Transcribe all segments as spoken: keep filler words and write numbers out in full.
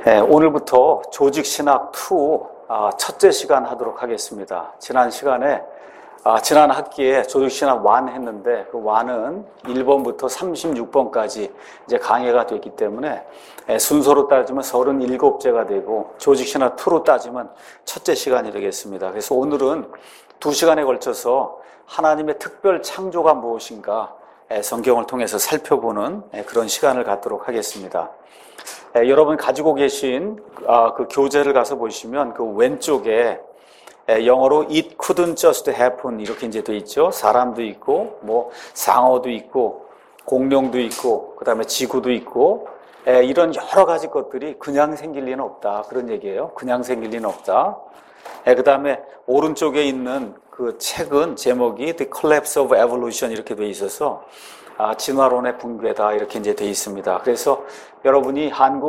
네, 오늘부터 조직신학 이 아, 첫째 시간 하도록 하겠습니다. 지난 시간에 아, 지난 학기에 조직신학 일 했는데 그 일은 일 번부터 삼십육 번까지 이제 강의가 됐기 때문에 예, 순서로 따지면 삼십칠 제가 되고 조직신학 이로 따지면 첫째 시간이 되겠습니다. 그래서 오늘은 두 시간에 걸쳐서 하나님의 특별 창조가 무엇인가 예, 성경을 통해서 살펴보는 예, 그런 시간을 갖도록 하겠습니다. 예, 여러분 가지고 계신 아, 그 교재를 가서 보시면 그 왼쪽에 예, 영어로 it couldn't just happen 이렇게 이제 돼 있죠. 사람도 있고 뭐 상어도 있고 공룡도 있고 그다음에 지구도 있고 예, 이런 여러 가지 것들이 그냥 생길 리는 없다 그런 얘기예요. 그냥 생길 리는 없다. 예, 그다음에 오른쪽에 있는 그 책은 제목이 The Collapse of Evolution 이렇게 돼 있어서 아, 진화론의 붕괴다 이렇게 이제 돼 있습니다. 그래서 여러분이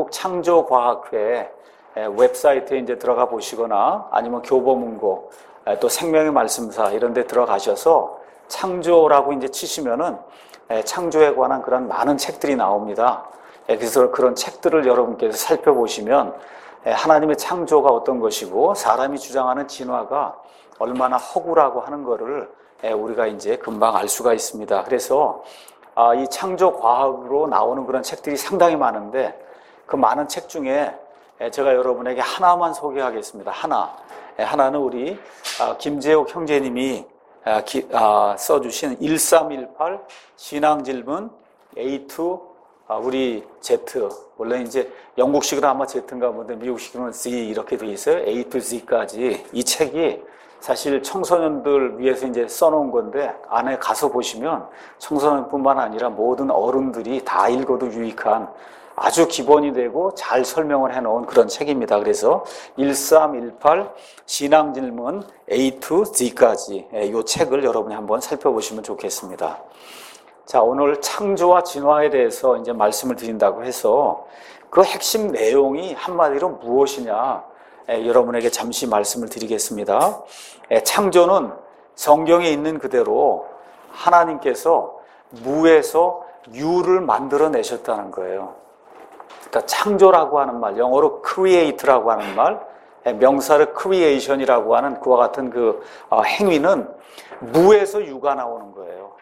한국창조과학회 웹사이트에 이제 들어가 보시거나 아니면 교보문고 또 생명의 말씀사 이런 데 들어가셔서 창조라고 이제 치시면은 창조에 관한 그런 많은 책들이 나옵니다. 그래서 그런 책들을 여러분께서 살펴보시면 하나님의 창조가 어떤 것이고 사람이 주장하는 진화가 얼마나 허구라고 하는 거를 우리가 이제 금방 알 수가 있습니다. 그래서 이 창조 과학으로 나오는 그런 책들이 상당히 많은데 그 많은 책 중에 제가 여러분에게 하나만 소개하겠습니다. 하나. 하나는 우리 김재욱 형제님이 써주신 일삼일팔 신앙질문 에이 투 우리 Z. 원래 이제 영국식으로 아마 Z인가 본데 미국식으로는 Z 이렇게 돼 있어요. 에이 투 Z까지. 이 책이 사실 청소년들 위해서 이제 써놓은 건데 안에 가서 보시면 청소년뿐만 아니라 모든 어른들이 다 읽어도 유익한 아주 기본이 되고 잘 설명을 해놓은 그런 책입니다. 그래서 일삼일팔 신앙질문 에이 투 Z까지 이 책을 여러분이 한번 살펴보시면 좋겠습니다. 자, 오늘 창조와 진화에 대해서 이제 말씀을 드린다고 해서 그 핵심 내용이 한마디로 무엇이냐 여러분에게 잠시 말씀을 드리겠습니다. 창조는 성경에 있는 그대로 하나님께서 무에서 유를 만들어내셨다는 거예요. 그러니까 창조라고 하는 말, 영어로 create라고 하는 말, 명사를 creation이라고 하는 그와 같은 그 행위는 무에서 유가 나오는 거예요.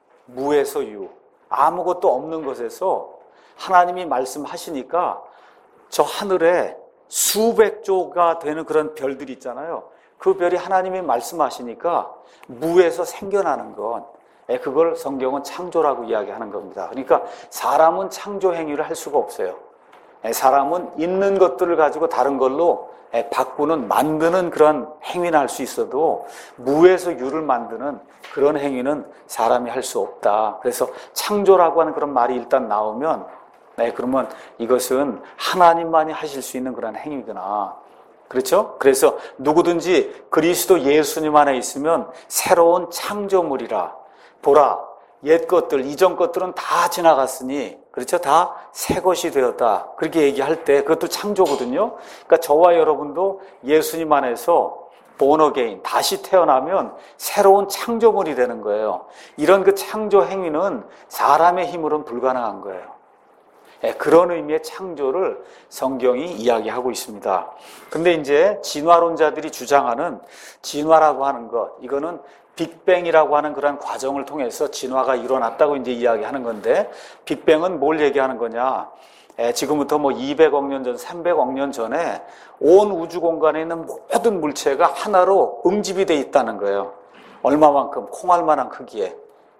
무에서 유. 아무것도 없는 것에서 하나님이 말씀하시니까 저 하늘에 수백 조가 되는 그런 별들이 있잖아요. 그 별이 하나님이 말씀하시니까 무에서 생겨나는 건 그걸 성경은 창조라고 이야기하는 겁니다. 그러니까 사람은 창조 행위를 할 수가 없어요. 사람은 있는 것들을 가지고 다른 걸로 바꾸는, 만드는 그런 행위는 할 수 있어도 무에서 유를 만드는 그런 행위는 사람이 할 수 없다. 그래서 창조라고 하는 그런 말이 일단 나오면 네, 그러면 이것은 하나님만이 하실 수 있는 그런 행위구나. 그렇죠? 그래서 누구든지 그리스도 예수님 안에 있으면 새로운 창조물이라. 보라, 옛 것들, 이전 것들은 다 지나갔으니, 그렇죠? 다 새 것이 되었다. 그렇게 얘기할 때 그것도 창조거든요. 그러니까 저와 여러분도 예수님 안에서 born again, 다시 태어나면 새로운 창조물이 되는 거예요. 이런 그 창조 행위는 사람의 힘으로는 불가능한 거예요. 네, 그런 의미의 창조를 성경이 이야기하고 있습니다. 근데 이제 진화론자들이 주장하는 진화라고 하는 것, 이거는 빅뱅이라고 하는 그런 과정을 통해서 진화가 일어났다고 이제 이야기하는 건데, 빅뱅은 뭘 얘기하는 거냐? 에, 지금부터 뭐 이백억 년 전, 삼백억 년 전에 온 우주 공간에 있는 모든 물체가 하나로 응집이 돼 있다는 거예요. 얼마만큼? 콩알만한 크기에.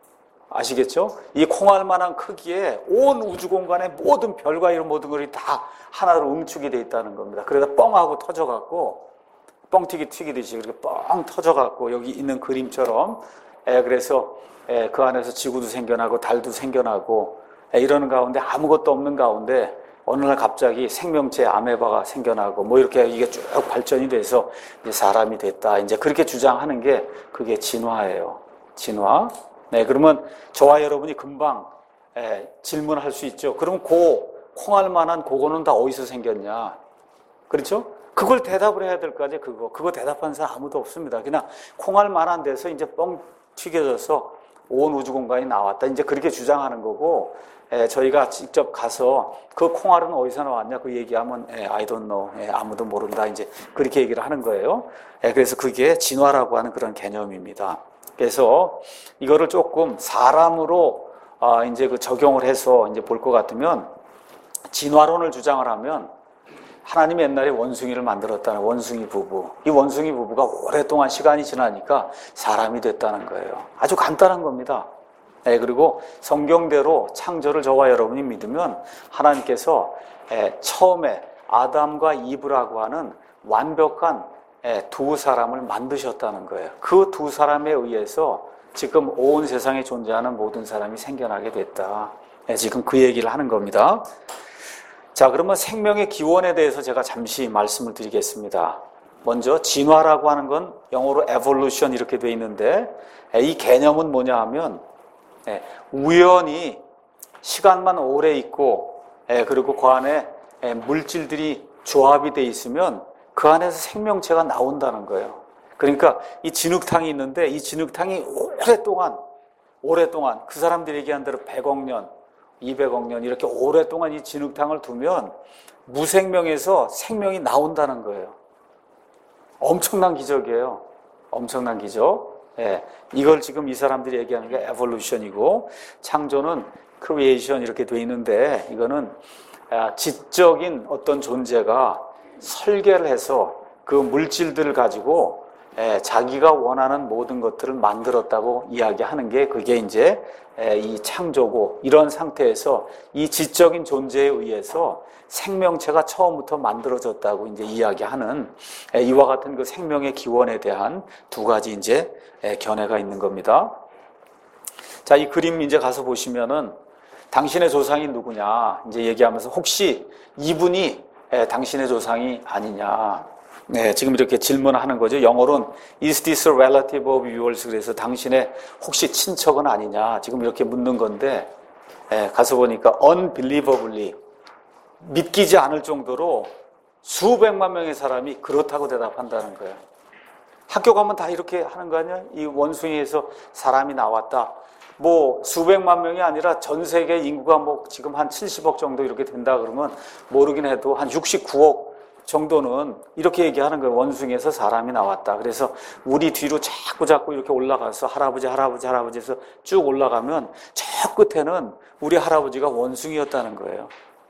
아시겠죠? 이 콩알만한 크기에 온 우주 공간의 모든 별과 이런 모든 것이 다 하나로 응축이 돼 있다는 겁니다. 그러다 뻥하고 터져갖고 뻥튀기 튀기듯이 그렇게 뻥 터져갖고 여기 있는 그림처럼 에, 그래서 에, 그 안에서 지구도 생겨나고 달도 생겨나고 에, 이러는 가운데 아무것도 없는 가운데 어느 날 갑자기 생명체 아메바가 생겨나고 뭐 이렇게 이게 쭉 발전이 돼서 이제 사람이 됐다. 이제 그렇게 주장하는 게 그게 진화예요. 진화. 네, 그러면 저와 여러분이 금방 에, 질문할 수 있죠. 그럼 고 콩알만한 그거는 다 어디서 생겼냐? 그렇죠? 그걸 대답을 해야 될 거 아니에요. 그거 그거 대답하는 사람 아무도 없습니다. 그냥 콩알만한 데서 이제 뻥 튀겨져서 온 우주 공간이 나왔다. 이제 그렇게 주장하는 거고, 에, 저희가 직접 가서 그 콩알은 어디서 나왔냐 그 얘기하면 에, I don't know, 에, 아무도 모른다 이제 그렇게 얘기를 하는 거예요. 에, 그래서 그게 진화라고 하는 그런 개념입니다. 그래서 이거를 조금 사람으로 아, 이제 그 적용을 해서 이제 볼 것 같으면 진화론을 주장을 하면 하나님이 옛날에 원숭이를 만들었다는 원숭이 부부. 이 원숭이 부부가 오랫동안 시간이 지나니까 사람이 됐다는 거예요. 아주 간단한 겁니다. 예, 그리고 성경대로 창조를 저와 여러분이 믿으면 하나님께서 예, 처음에 아담과 이브라고 하는 완벽한 예, 두 사람을 만드셨다는 거예요. 그 두 사람에 의해서 지금 온 세상에 존재하는 모든 사람이 생겨나게 됐다. 예, 지금 그 얘기를 하는 겁니다. 자, 그러면 생명의 기원에 대해서 제가 잠시 말씀을 드리겠습니다. 먼저 진화라고 하는 건 영어로 evolution 이렇게 돼 있는데 이 개념은 뭐냐 하면 우연히 시간만 오래 있고 그리고 그 안에 물질들이 조합이 돼 있으면 그 안에서 생명체가 나온다는 거예요. 그러니까 이 진흙탕이 있는데 이 진흙탕이 오랫동안 오랫동안 그 사람들이 얘기한 대로 백억 년 이백억 년 이렇게 오랫동안 이 진흙탕을 두면 무생명에서 생명이 나온다는 거예요. 엄청난 기적이에요. 엄청난 기적. 예, 이걸 지금 이 사람들이 얘기하는 게 에볼루션이고 창조는 크리에이션 이렇게 돼 있는데 이거는 지적인 어떤 존재가 설계를 해서 그 물질들을 가지고 자기가 원하는 모든 것들을 만들었다고 이야기하는 게 그게 이제 이 창조고 이런 상태에서 이 지적인 존재에 의해서 생명체가 처음부터 만들어졌다고 이제 이야기하는 이와 같은 그 생명의 기원에 대한 두 가지 이제 견해가 있는 겁니다. 자, 이 그림 이제 가서 보시면은 당신의 조상이 누구냐 이제 얘기하면서 혹시 이분이 당신의 조상이 아니냐. 네, 지금 이렇게 질문하는 거죠. 영어로는 Is this a relative of yours? 그래서 당신의 혹시 친척은 아니냐. 지금 이렇게 묻는 건데 네, 가서 보니까 unbelievably 믿기지 않을 정도로 수백만 명의 사람이 그렇다고 대답한다는 거예요. 학교 가면 다 이렇게 하는 거 아니야? 이 원숭이에서 사람이 나왔다. 뭐 수백만 명이 아니라 전 세계 인구가 뭐 지금 한 칠십억 정도 이렇게 된다 그러면 모르긴 해도 한 육십구억 정도는 이렇게 얘기하는 거예요. 원숭이에서 사람이 나왔다. 그래서 우리 뒤로 자꾸 자꾸 이렇게 올라가서 할아버지 할아버지 할아버지에서 쭉 올라가면 저 끝에는 우리 할아버지가 원숭이였다는 거예요.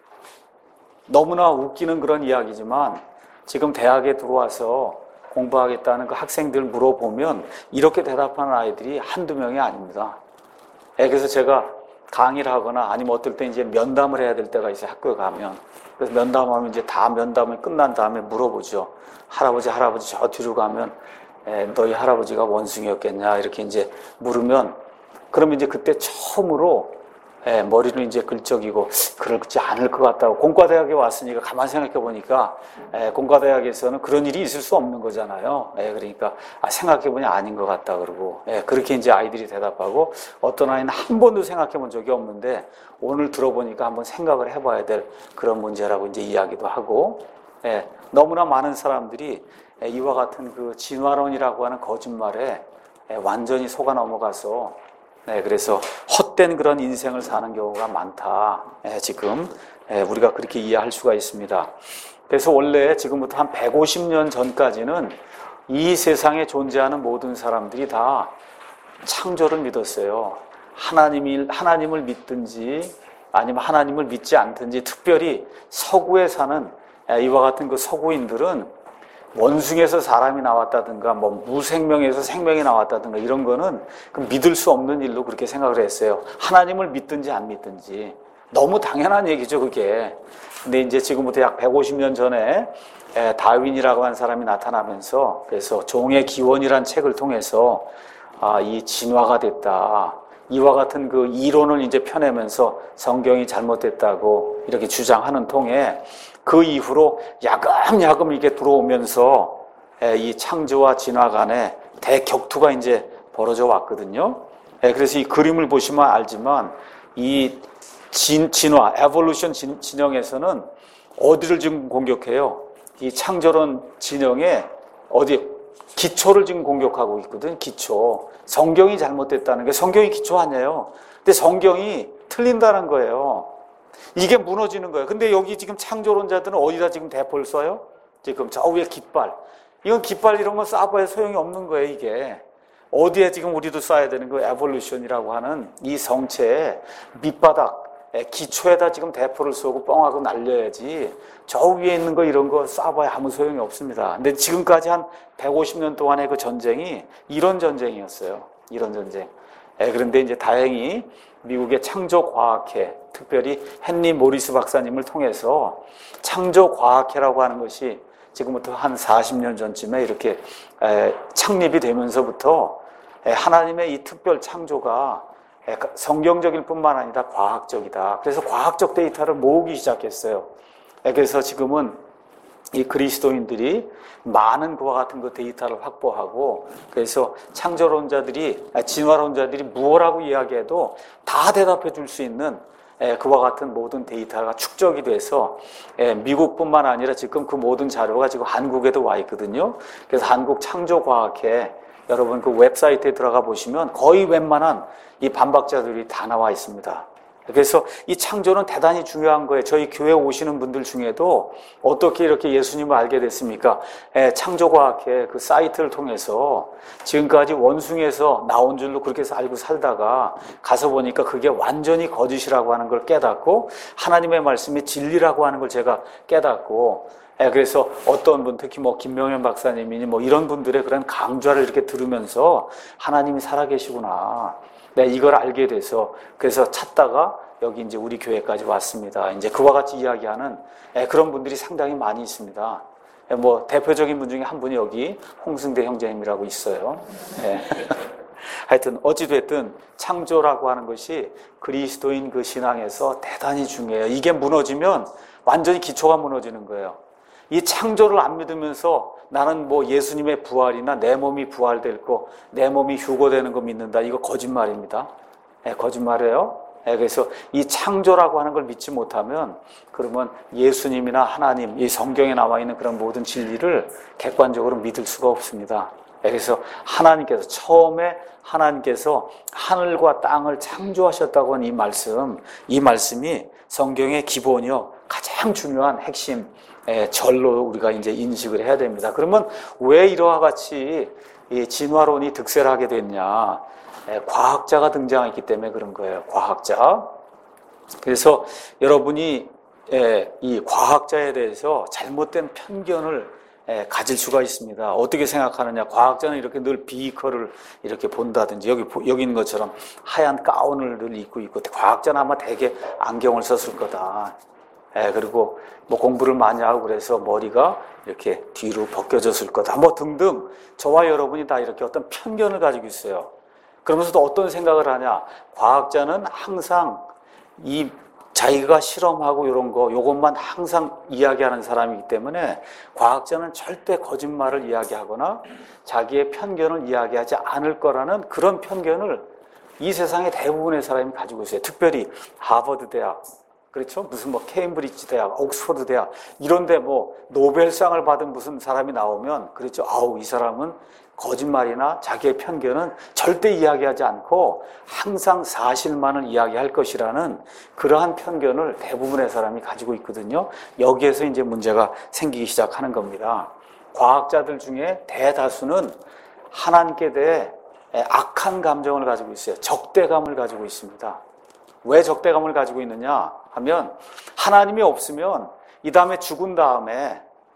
너무나 웃기는 그런 이야기지만 지금 대학에 들어와서 공부하겠다는 그 학생들 물어보면 이렇게 대답하는 아이들이 한두 명이 아닙니다. 그래서 제가 강의를 하거나 아니면 어떨 때 이제 면담을 해야 될 때가 있어요. 학교에 가면. 그래서 면담하면 이제 다 면담이 끝난 다음에 물어보죠. 할아버지, 할아버지 저 뒤로 가면 에, 너희 할아버지가 원숭이였겠냐 이렇게 이제 물으면 그러면 이제 그때 처음으로 에, 머리는 이제 긁적이고 그렇지 않을 것 같다고 공과대학에 왔으니까 가만 생각해 보니까 에, 공과대학에서는 그런 일이 있을 수 없는 거잖아요. 에, 그러니까 아, 생각해 보니 아닌 것 같다 그러고 에, 그렇게 이제 아이들이 대답하고 어떤 아이는 한 번도 생각해 본 적이 없는데 오늘 들어보니까 한번 생각을 해봐야 될 그런 문제라고 이제 이야기도 하고 에, 너무나 많은 사람들이 에, 이와 같은 그 진화론이라고 하는 거짓말에 에, 완전히 속아 넘어가서 네, 그래서 헛된 그런 인생을 사는 경우가 많다. 예, 지금 예, 우리가 그렇게 이해할 수가 있습니다. 그래서 원래 지금부터 한 백오십 년 전까지는 이 세상에 존재하는 모든 사람들이 다 창조를 믿었어요. 하나님이, 하나님을 믿든지 아니면 하나님을 믿지 않든지 특별히 서구에 사는 예, 이와 같은 그 서구인들은 원숭이에서 사람이 나왔다든가 뭐 무생명에서 생명이 나왔다든가 이런 거는 그 믿을 수 없는 일로 그렇게 생각을 했어요. 하나님을 믿든지 안 믿든지 너무 당연한 얘기죠 그게. 근데 이제 지금부터 약 백오십 년 전에 다윈이라고 하는 사람이 나타나면서 그래서 종의 기원이라는 책을 통해서 아, 이 진화가 됐다. 이와 같은 그 이론을 이제 펴내면서 성경이 잘못됐다고 이렇게 주장하는 통에 그 이후로 야금야금 이게 들어오면서 이 창조와 진화 간에 대격투가 이제 벌어져 왔거든요. 그래서 이 그림을 보시면 알지만 이 진, 진화, 에볼루션 진, 진영에서는 어디를 지금 공격해요? 이 창조론 진영에 어디 기초를 지금 공격하고 있거든. 기초. 성경이 잘못됐다는 게 성경이 기초 아니에요. 근데 성경이 틀린다는 거예요. 이게 무너지는 거예요. 근데 여기 지금 창조론자들은 어디다 지금 대포를 쏴요? 지금 저 위에 깃발. 이건 깃발 이런 거 쏴봐야 소용이 없는 거예요, 이게. 어디에 지금 우리도 쏴야 되는 거예요? 에볼루션이라고 하는 이 성체의 밑바닥, 기초에다 지금 대포를 쏘고 뻥하고 날려야지 저 위에 있는 거 이런 거 쏴봐야 아무 소용이 없습니다. 근데 지금까지 한 백오십 년 동안의 그 전쟁이 이런 전쟁이었어요. 이런 전쟁. 그런데 이제 다행히 미국의 창조과학회, 특별히 헨리 모리스 박사님을 통해서 창조과학회라고 하는 것이 지금부터 한 사십 년 전쯤에 이렇게 창립이 되면서부터 하나님의 이 특별 창조가 성경적일 뿐만 아니라 과학적이다. 그래서 과학적 데이터를 모으기 시작했어요. 그래서 지금은 이 그리스도인들이 많은 그와 같은 그 데이터를 확보하고, 그래서 창조론자들이, 진화론자들이 무엇라고 이야기해도 다 대답해 줄 수 있는 그와 같은 모든 데이터가 축적이 돼서 미국뿐만 아니라 지금 그 모든 자료가 지금 한국에도 와 있거든요. 그래서 한국 창조과학회 여러분 그 웹사이트에 들어가 보시면 거의 웬만한 이 반박자들이 다 나와 있습니다. 그래서 이 창조는 대단히 중요한 거예요. 저희 교회 오시는 분들 중에도 어떻게 이렇게 예수님을 알게 됐습니까? 창조과학회 그 사이트를 통해서 지금까지 원숭이에서 나온 줄로 그렇게 해서 알고 살다가 가서 보니까 그게 완전히 거짓이라고 하는 걸 깨닫고 하나님의 말씀이 진리라고 하는 걸 제가 깨닫고, 그래서 어떤 분, 특히 뭐 김명현 박사님이니 뭐 이런 분들의 그런 강좌를 이렇게 들으면서 하나님이 살아계시구나. 네, 이걸 알게 돼서 그래서 찾다가 여기 이제 우리 교회까지 왔습니다. 이제 그와 같이 이야기하는 그런 분들이 상당히 많이 있습니다. 뭐 대표적인 분 중에 한 분이 여기 홍승대 형제님이라고 있어요. 네. 하여튼 어찌됐든 창조라고 하는 것이 그리스도인 그 신앙에서 대단히 중요해요. 이게 무너지면 완전히 기초가 무너지는 거예요. 이 창조를 안 믿으면서 나는 뭐 예수님의 부활이나 내 몸이 부활될 거, 내 몸이 휴거되는 거 믿는다. 이거 거짓말입니다. 네, 거짓말이에요. 네, 그래서 이 창조라고 하는 걸 믿지 못하면 그러면 예수님이나 하나님, 이 성경에 나와 있는 그런 모든 진리를 객관적으로 믿을 수가 없습니다. 네, 그래서 하나님께서 처음에 하나님께서 하늘과 땅을 창조하셨다고 하는 이 말씀, 이 말씀이 성경의 기본이요. 가장 중요한 핵심 절로 우리가 이제 인식을 해야 됩니다. 그러면 왜 이러한 같이 이 진화론이 득세를 하게 됐냐? 과학자가 등장했기 때문에 그런 거예요. 과학자. 그래서 여러분이 이 과학자에 대해서 잘못된 편견을 가질 수가 있습니다. 어떻게 생각하느냐? 과학자는 이렇게 늘 비커를 이렇게 본다든지, 여기 여기 있는 것처럼 하얀 가운을 늘 입고 있고, 과학자는 아마 대개 안경을 썼을 거다. 예, 그리고 뭐 공부를 많이 하고 그래서 머리가 이렇게 뒤로 벗겨졌을 거다. 뭐 등등 저와 여러분이 다 이렇게 어떤 편견을 가지고 있어요. 그러면서도 어떤 생각을 하냐? 과학자는 항상 이 자기가 실험하고 이런 거, 요것만 항상 이야기하는 사람이기 때문에 과학자는 절대 거짓말을 이야기하거나 자기의 편견을 이야기하지 않을 거라는 그런 편견을 이 세상의 대부분의 사람이 가지고 있어요. 특별히 하버드 대학, 그렇죠? 무슨 뭐 케임브리지 대학, 옥스퍼드 대학 이런데 뭐 노벨상을 받은 무슨 사람이 나오면 그렇죠? 아우, 이 사람은 거짓말이나 자기의 편견은 절대 이야기하지 않고 항상 사실만을 이야기할 것이라는 그러한 편견을 대부분의 사람이 가지고 있거든요. 여기에서 이제 문제가 생기기 시작하는 겁니다. 과학자들 중에 대다수는 하나님께 대해 악한 감정을 가지고 있어요. 적대감을 가지고 있습니다. 왜 적대감을 가지고 있느냐 하면 하나님이 없으면 이 다음에 죽은 다음에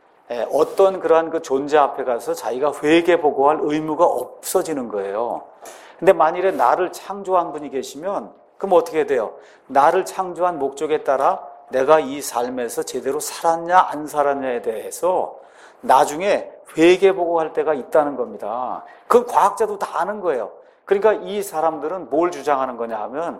어떤 그러한 그 존재 앞에 가서 자기가 회개 보고할 의무가 없어지는 거예요. 근데 만일에 나를 창조한 분이 계시면 그럼 어떻게 돼요? 나를 창조한 목적에 따라 내가 이 삶에서 제대로 살았냐 안 살았냐에 대해서 나중에 회개 보고할 때가 있다는 겁니다. 그건 과학자도 다 아는 거예요. 그러니까 이 사람들은 뭘 주장하는 거냐 하면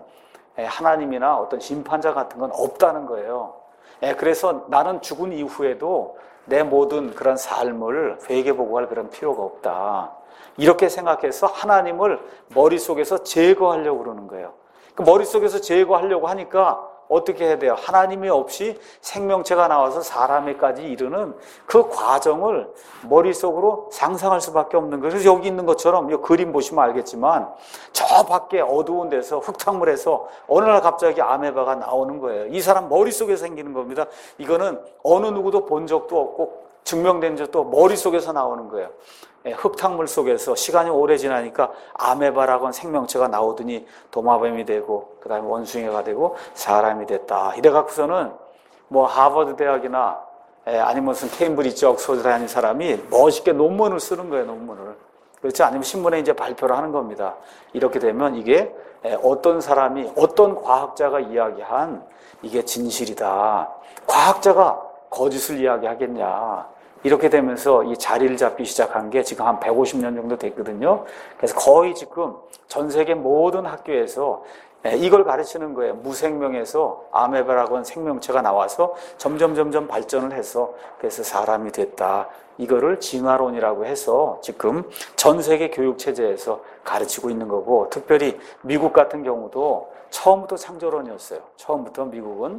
하나님이나 어떤 심판자 같은 건 없다는 거예요. 그래서 나는 죽은 이후에도 내 모든 그런 삶을 회개보고할 그런 필요가 없다. 이렇게 생각해서 하나님을 머릿속에서 제거하려고 그러는 거예요. 그 머릿속에서 제거하려고 하니까 어떻게 해야 돼요? 하나님이 없이 생명체가 나와서 사람에까지 이르는 그 과정을 머릿속으로 상상할 수밖에 없는 거예요. 그래서 여기 있는 것처럼 이 그림 보시면 알겠지만 저 밖에 어두운 데서 흙탕물에서 어느 날 갑자기 아메바가 나오는 거예요. 이 사람 머릿속에 생기는 겁니다. 이거는 어느 누구도 본 적도 없고 증명된 적도 머릿속에서 나오는 거예요. 흙탕물 속에서 시간이 오래 지나니까 아메바라고 하는 생명체가 나오더니 도마뱀이 되고 그 다음에 원숭이가 되고 사람이 됐다. 이래갖고서는 뭐 하버드 대학이나 아니면 무슨 케임브리지 옥스퍼드 다니는 사람이 멋있게 논문을 쓰는 거예요. 논문을. 그렇지 아니면 신문에 이제 발표를 하는 겁니다. 이렇게 되면 이게 어떤 사람이 어떤 과학자가 이야기한 이게 진실이다. 과학자가 거짓을 이야기하겠냐. 이렇게 되면서 이 자리를 잡기 시작한 게 지금 한 백오십 년 정도 됐거든요. 그래서 거의 지금 전 세계 모든 학교에서 이걸 가르치는 거예요. 무생명에서 아메바라고 하는 생명체가 나와서 점점 점점 발전을 해서 그래서 사람이 됐다. 이거를 진화론이라고 해서 지금 전 세계 교육 체제에서 가르치고 있는 거고, 특별히 미국 같은 경우도 처음부터 창조론이었어요. 처음부터 미국은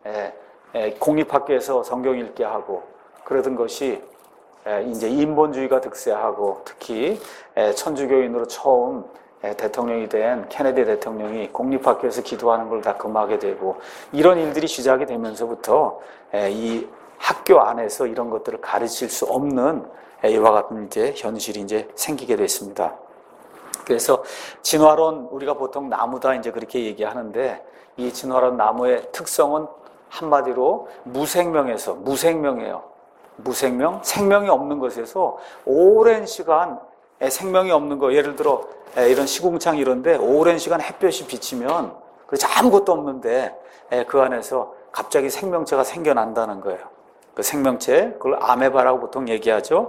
공립학교에서 성경 읽게 하고 그러던 것이 이제 인본주의가 득세하고, 특히 천주교인으로 처음 대통령이 된 케네디 대통령이 공립학교에서 기도하는 걸 다 금하게 되고, 이런 일들이 시작이 되면서부터 이 학교 안에서 이런 것들을 가르칠 수 없는 이와 같은 이제 현실이 이제 생기게 됐습니다. 그래서 진화론, 우리가 보통 나무다 이제 그렇게 얘기하는데, 이 진화론 나무의 특성은 한마디로 무생명에서, 무생명이에요. 무생명, 생명이 없는 것에서 오랜 시간 생명이 없는 거, 예를 들어 이런 시궁창 이런데 오랜 시간 햇볕이 비치면 그렇지 아무것도 없는데 그 안에서 갑자기 생명체가 생겨난다는 거예요. 그 생명체, 그걸 아메바라고 보통 얘기하죠.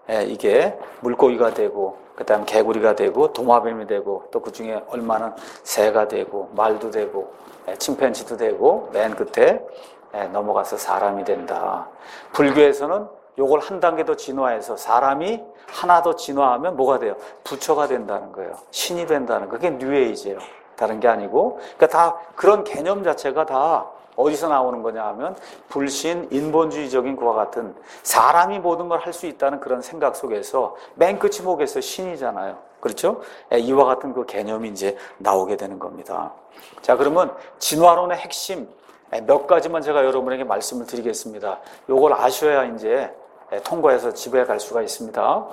이게 물고기가 되고, 그 다음 개구리가 되고, 도마뱀이 되고, 또 그 중에 얼마는 새가 되고, 말도 되고, 침팬지도 되고, 맨 끝에 넘어가서 사람이 된다. 불교에서는 요걸 한 단계 더 진화해서 사람이 하나 더 진화하면 뭐가 돼요? 부처가 된다는 거예요. 신이 된다는 거. 그게 뉴에이지예요. 다른 게 아니고. 그러니까 다 그런 개념 자체가 다 어디서 나오는 거냐 하면 불신, 인본주의적인 그와 같은 사람이 모든 걸 할 수 있다는 그런 생각 속에서 맨 끝이 뭐겠어요? 신이잖아요. 그렇죠? 이와 같은 그 개념이 이제 나오게 되는 겁니다. 자, 그러면 진화론의 핵심 몇 가지만 제가 여러분에게 말씀을 드리겠습니다. 요걸 아셔야 이제 통과해서 집에 갈 수가 있습니다.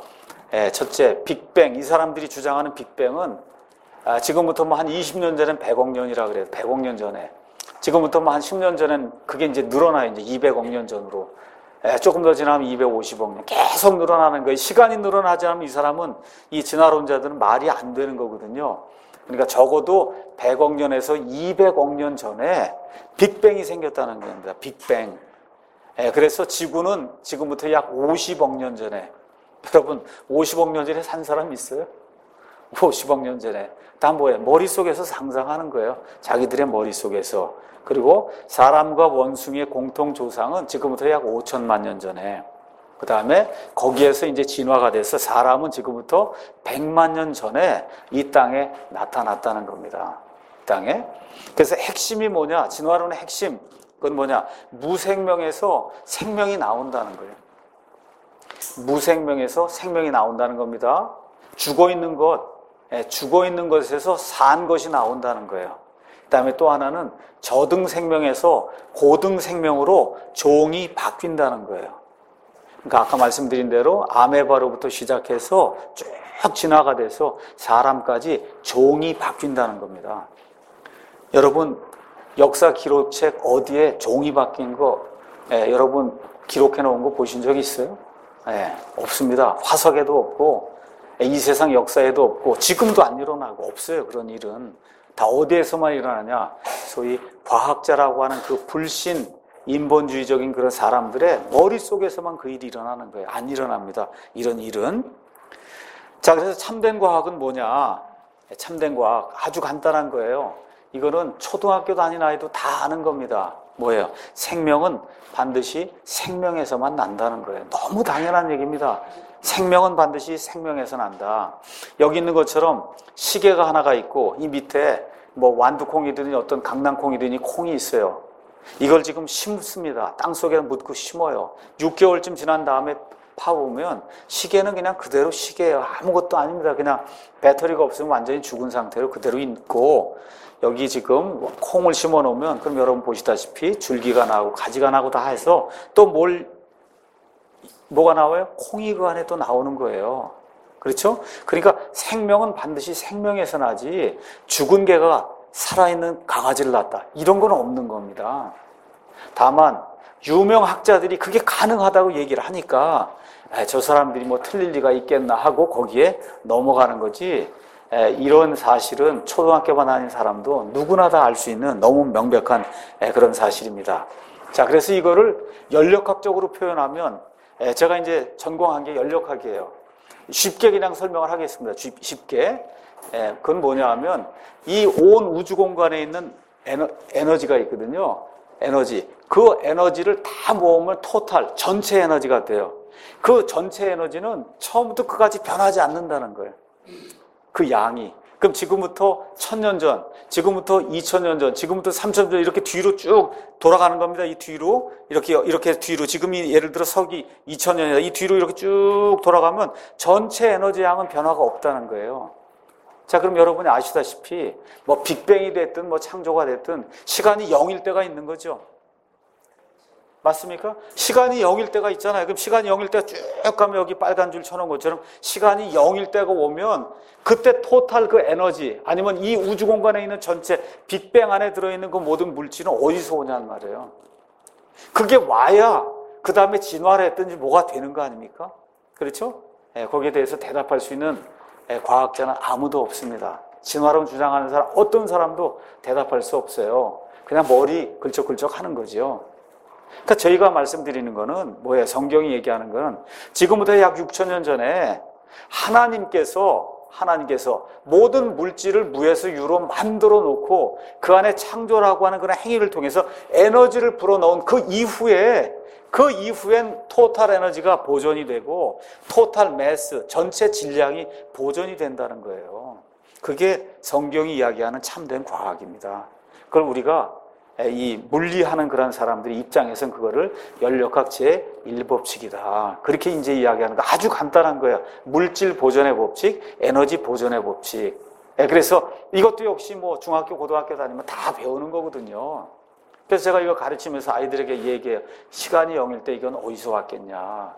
첫째, 빅뱅. 이 사람들이 주장하는 빅뱅은 지금부터 뭐 한 이십 년 전엔 백억 년이라 그래요. 백억 년 전에. 지금부터 뭐 한 십 년 전엔 그게 이제 늘어나요. 이제 이백억 년 전으로. 조금 더 지나면 이백오십억 년. 계속 늘어나는 거예요. 시간이 늘어나지 않으면 이 사람은, 이 진화론자들은 말이 안 되는 거거든요. 그러니까 적어도 백억 년에서 이백억 년 전에 빅뱅이 생겼다는 겁니다. 빅뱅. 그래서 지구는 지금부터 약 오십억 년 전에, 여러분 오십억 년 전에 산 사람 있어요? 오십억 년 전에. 다 뭐예요? 머릿속에서 상상하는 거예요. 자기들의 머릿속에서. 그리고 사람과 원숭이의 공통 조상은 지금부터 약 오천만 년 전에. 그 다음에 거기에서 이제 진화가 돼서 사람은 지금부터 백만 년 전에 이 땅에 나타났다는 겁니다. 이 땅에. 그래서 핵심이 뭐냐? 진화론의 핵심. 그건 뭐냐? 무생명에서 생명이 나온다는 거예요. 무생명에서 생명이 나온다는 겁니다. 죽어 있는 것, 죽어 있는 것에서 산 것이 나온다는 거예요. 그 다음에 또 하나는 저등 생명에서 고등 생명으로 종이 바뀐다는 거예요. 그러니까 아까 말씀드린 대로 아메바로부터 시작해서 쭉 진화가 돼서 사람까지 종이 바뀐다는 겁니다. 여러분 역사 기록책 어디에 종이 바뀐 거 예, 여러분 기록해 놓은 거 보신 적 있어요? 예, 없습니다. 화석에도 없고 이 세상 역사에도 없고 지금도 안 일어나고 없어요. 그런 일은 다 어디에서만 일어나냐? 소위 과학자라고 하는 그 불신 인본주의적인 그런 사람들의 머릿속에서만 그 일이 일어나는 거예요. 안 일어납니다. 이런 일은. 자, 그래서 참된 과학은 뭐냐? 참된 과학 아주 간단한 거예요. 이거는 초등학교 다니는 아이도 다 아는 겁니다. 뭐예요? 생명은 반드시 생명에서만 난다는 거예요. 너무 당연한 얘기입니다. 생명은 반드시 생명에서 난다. 여기 있는 것처럼 시계가 하나가 있고 이 밑에 뭐 완두콩이든지 어떤 강낭콩이든지 콩이 있어요. 이걸 지금 심습니다. 땅속에 묻고 심어요. 육 개월쯤 지난 다음에 파보면 시계는 그냥 그대로 시계예요. 아무것도 아닙니다. 그냥 배터리가 없으면 완전히 죽은 상태로 그대로 있고, 여기 지금 콩을 심어 놓으면, 그럼 여러분 보시다시피 줄기가 나고 가지가 나고 다 해서 또 뭘, 뭐가 나와요? 콩이 그 안에 또 나오는 거예요. 그렇죠? 그러니까 생명은 반드시 생명에서 나지 죽은 개가 살아있는 강아지를 낳았다, 이런 건 없는 겁니다. 다만 유명 학자들이 그게 가능하다고 얘기를 하니까 에, 저 사람들이 뭐 틀릴 리가 있겠나 하고 거기에 넘어가는 거지, 에, 이런 사실은 초등학교만 다닌 사람도 누구나 다 알 수 있는 너무 명백한 에, 그런 사실입니다. 자, 그래서 이거를 연력학적으로 표현하면, 에, 제가 이제 전공한 게 연력학이에요. 쉽게 그냥 설명을 하겠습니다. 쉽게. 예, 그건 뭐냐 하면, 이 온 우주 공간에 있는 에너, 에너지가 있거든요. 에너지. 그 에너지를 다 모으면 토탈, 전체 에너지가 돼요. 그 전체 에너지는 처음부터 끝까지 변하지 않는다는 거예요. 그 양이. 그럼 지금부터 천년 전, 지금부터 이천 년 전, 지금부터 삼천 년 전, 이렇게 뒤로 쭉 돌아가는 겁니다. 이 뒤로. 이렇게, 이렇게 뒤로. 지금이 예를 들어 서기 이천 년이다. 이 뒤로 이렇게 쭉 돌아가면 전체 에너지 양은 변화가 없다는 거예요. 자, 그럼 여러분이 아시다시피 뭐 빅뱅이 됐든 뭐 창조가 됐든 시간이 영일 때가 있는 거죠. 맞습니까? 시간이 영일 때가 있잖아요. 그럼 시간이 영일 때가 쭉 가면 여기 빨간 줄 쳐놓은 것처럼 시간이 영일 때가 오면 그때 토탈 그 에너지, 아니면 이 우주 공간에 있는 전체 빅뱅 안에 들어있는 그 모든 물질은 어디서 오냐는 말이에요. 그게 와야 그 다음에 진화를 했든지 뭐가 되는 거 아닙니까? 그렇죠? 예, 거기에 대해서 대답할 수 있는 예, 과학자는 아무도 없습니다. 진화론 주장하는 사람, 어떤 사람도 대답할 수 없어요. 그냥 머리 걸쩍걸쩍 하는 거죠. 그러니까 저희가 말씀드리는 거는 뭐예요? 성경이 얘기하는 거는 지금부터 약 육천 년 전에 하나님께서 하나님께서 모든 물질을 무에서 유로 만들어 놓고 그 안에 창조라고 하는 그런 행위를 통해서 에너지를 불어넣은 그 이후에 그 이후엔 토탈 에너지가 보존이 되고 토탈 매스, 전체 질량이 보존이 된다는 거예요. 그게 성경이 이야기하는 참된 과학입니다. 그걸 우리가 이 물리하는 그런 사람들의 입장에서는 그거를 연력학 제일 법칙이다, 그렇게 이제 이야기하는 거. 아주 간단한 거예요. 물질 보존의 법칙, 에너지 보존의 법칙. 그래서 이것도 역시 뭐 중학교, 고등학교 다니면 다 배우는 거거든요. 그래서 제가 이거 가르치면서 아이들에게 얘기해요. 시간이 영일 때 이건 어디서 왔겠냐.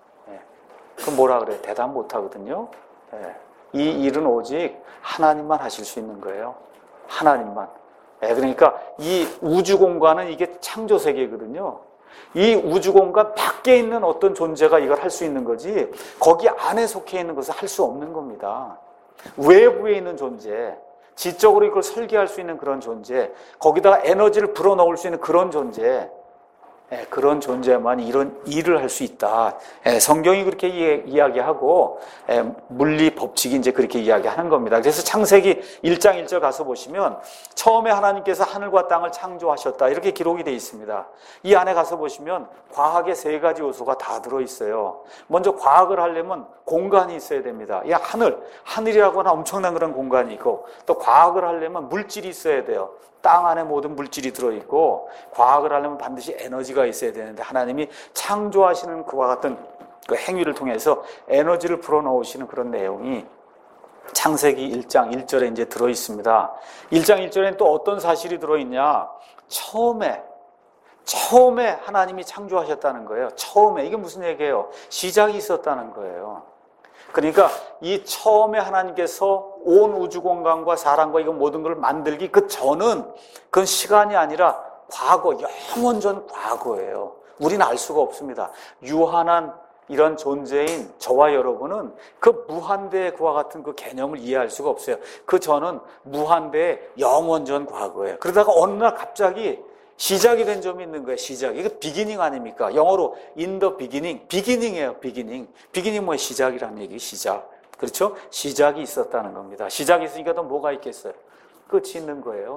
그럼 뭐라 그래요? 대답 못 하거든요. 이 일은 오직 하나님만 하실 수 있는 거예요. 하나님만. 그러니까 이 우주 공간은 이게 창조 세계거든요. 이 우주 공간 밖에 있는 어떤 존재가 이걸 할 수 있는 거지, 거기 안에 속해 있는 것을 할 수 없는 겁니다. 외부에 있는 존재, 지적으로 이걸 설계할 수 있는 그런 존재, 거기다가 에너지를 불어넣을 수 있는 그런 존재, 예, 그런 존재만 이런 일을 할 수 있다. 예, 성경이 그렇게 이, 이야기하고 예, 물리 법칙이 이제 그렇게 이야기하는 겁니다. 그래서 창세기 일 장 일 절 가서 보시면 처음에 하나님께서 하늘과 땅을 창조하셨다, 이렇게 기록이 되어 있습니다. 이 안에 가서 보시면 과학의 세 가지 요소가 다 들어있어요. 먼저 과학을 하려면 공간이 있어야 됩니다. 이 하늘, 하늘이라고 하는 엄청난 그런 공간이 있고, 또 과학을 하려면 물질이 있어야 돼요. 땅 안에 모든 물질이 들어있고, 과학을 하려면 반드시 에너지가 있어야 되는데 하나님이 창조하시는 그와 같은 그 행위를 통해서 에너지를 불어넣으시는 그런 내용이 창세기 일 장 일 절에 이제 들어있습니다. 일 장 일 절에는 또 어떤 사실이 들어있냐? 처음에 처음에 하나님이 창조하셨다는 거예요. 처음에. 이게 무슨 얘기예요? 시작이 있었다는 거예요. 그러니까 이 처음에 하나님께서 온 우주 공간과 사람과 이거 모든 걸 만들기 그 전은, 그건 시간이 아니라 과거, 영원 전 과거예요. 우리는 알 수가 없습니다. 유한한 이런 존재인 저와 여러분은 그 무한대의 그와 같은 그 개념을 이해할 수가 없어요. 그 전은 무한대의 영원 전 과거예요. 그러다가 어느 날 갑자기 시작이 된 점이 있는 거예요. 시작. 이게 비기닝 아닙니까? 영어로 in the beginning. 비기닝이에요. 비기닝. 비기닝 뭐예요? 시작이라는 얘기. 시작. 그렇죠? 시작이 있었다는 겁니다. 시작이 있으니까 또 뭐가 있겠어요? 끝이 있는 거예요.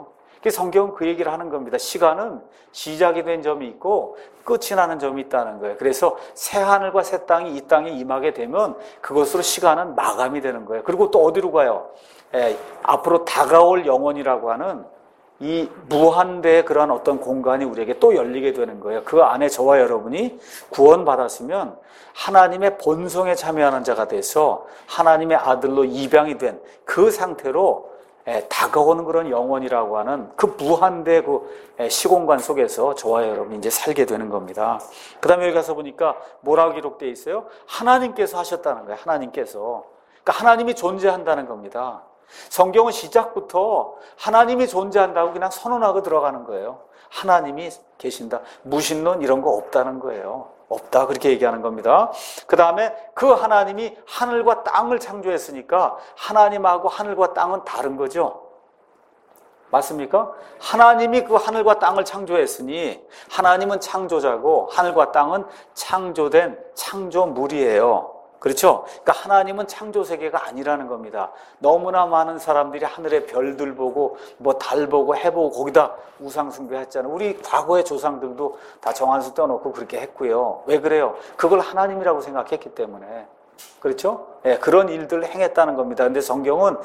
성경은 그 얘기를 하는 겁니다. 시간은 시작이 된 점이 있고 끝이 나는 점이 있다는 거예요. 그래서 새 하늘과 새 땅이 이 땅에 임하게 되면 그것으로 시간은 마감이 되는 거예요. 그리고 또 어디로 가요? 예, 앞으로 다가올 영원이라고 하는 이 무한대의 그런 어떤 공간이 우리에게 또 열리게 되는 거예요. 그 안에 저와 여러분이 구원받았으면 하나님의 본성에 참여하는 자가 돼서 하나님의 아들로 입양이 된 그 상태로 다가오는 그런 영원이라고 하는 그 무한대 그 시공간 속에서 저와 여러분이 이제 살게 되는 겁니다. 그 다음에 여기 가서 보니까 뭐라고 기록되어 있어요? 하나님께서 하셨다는 거예요. 하나님께서. 그러니까 하나님이 존재한다는 겁니다. 성경은 시작부터 하나님이 존재한다고 그냥 선언하고 들어가는 거예요. 하나님이 계신다. 무신론 이런 거 없다는 거예요. 없다 그렇게 얘기하는 겁니다. 그 다음에 그 하나님이 하늘과 땅을 창조했으니까 하나님하고 하늘과 땅은 다른 거죠. 맞습니까? 하나님이 그 하늘과 땅을 창조했으니 하나님은 창조자고 하늘과 땅은 창조된 창조물이에요. 그렇죠? 그러니까 하나님은 창조 세계가 아니라는 겁니다. 너무나 많은 사람들이 하늘의 별들 보고 뭐 달 보고 해 보고 거기다 우상 숭배했잖아요. 우리 과거의 조상들도 다 정한수 떠놓고 그렇게 했고요. 왜 그래요? 그걸 하나님이라고 생각했기 때문에. 그렇죠? 예, 그런 일들을 행했다는 겁니다. 근데 성경은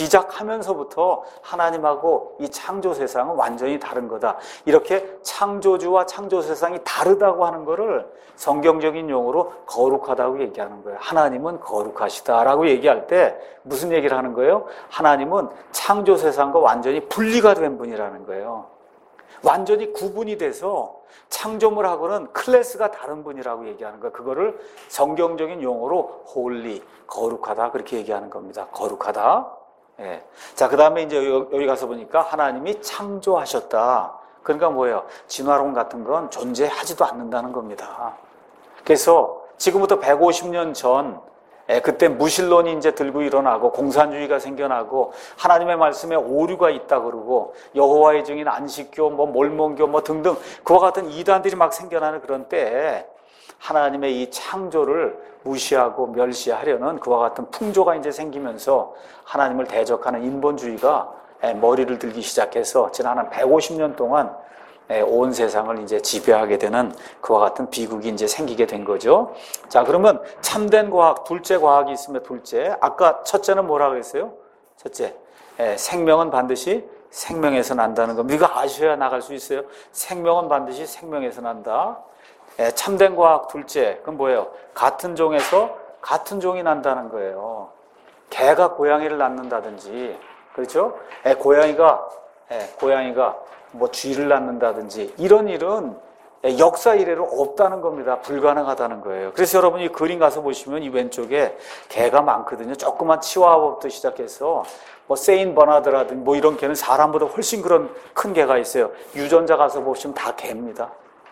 시작하면서부터 하나님하고 이 창조 세상은 완전히 다른 거다. 이렇게 창조주와 창조 세상이 다르다고 하는 거를 성경적인 용어로 거룩하다고 얘기하는 거예요. 하나님은 거룩하시다라고 얘기할 때 무슨 얘기를 하는 거예요? 하나님은 창조 세상과 완전히 분리가 된 분이라는 거예요. 완전히 구분이 돼서 창조물하고는 클래스가 다른 분이라고 얘기하는 거예요. 그거를 성경적인 용어로 홀리, 거룩하다 그렇게 얘기하는 겁니다. 거룩하다. 예. 자, 그 다음에 이제 여기 가서 보니까 하나님이 창조하셨다. 그러니까 뭐예요? 진화론 같은 건 존재하지도 않는다는 겁니다. 그래서 지금부터 백오십 년 전 예, 그때 무신론이 이제 들고 일어나고 공산주의가 생겨나고 하나님의 말씀에 오류가 있다 그러고 여호와의 증인 안식교 뭐 몰몬교 뭐 등등 그와 같은 이단들이 막 생겨나는 그런 때에 하나님의 이 창조를 무시하고 멸시하려는 그와 같은 풍조가 이제 생기면서 하나님을 대적하는 인본주의가 예, 머리를 들기 시작해서 지난 한 백오십 년 동안 온 세상을 이제 지배하게 되는 그와 같은 비극이 이제 생기게 된 거죠. 자, 그러면 참된 과학, 둘째 과학이 있으면 둘째. 아까 첫째는 뭐라고 했어요? 첫째, 예, 생명은 반드시 생명에서 난다는 거. 이거 아셔야 나갈 수 있어요. 생명은 반드시 생명에서 난다. 예, 참된 과학 둘째, 그건 뭐예요? 같은 종에서 같은 종이 난다는 거예요. 개가 고양이를 낳는다든지, 그렇죠? 예, 고양이가 예, 고양이가 뭐 쥐를 낳는다든지 이런 일은 역사 이래로 없다는 겁니다. 불가능하다는 거예요. 그래서 여러분이 그림 가서 보시면 이 왼쪽에 개가 많거든요. 조그만 치와와부터 시작해서 뭐 세인 버나드라든지 뭐 이런 개는 사람보다 훨씬 그런 큰 개가 있어요. 유전자 가서 보시면 다 개입니다.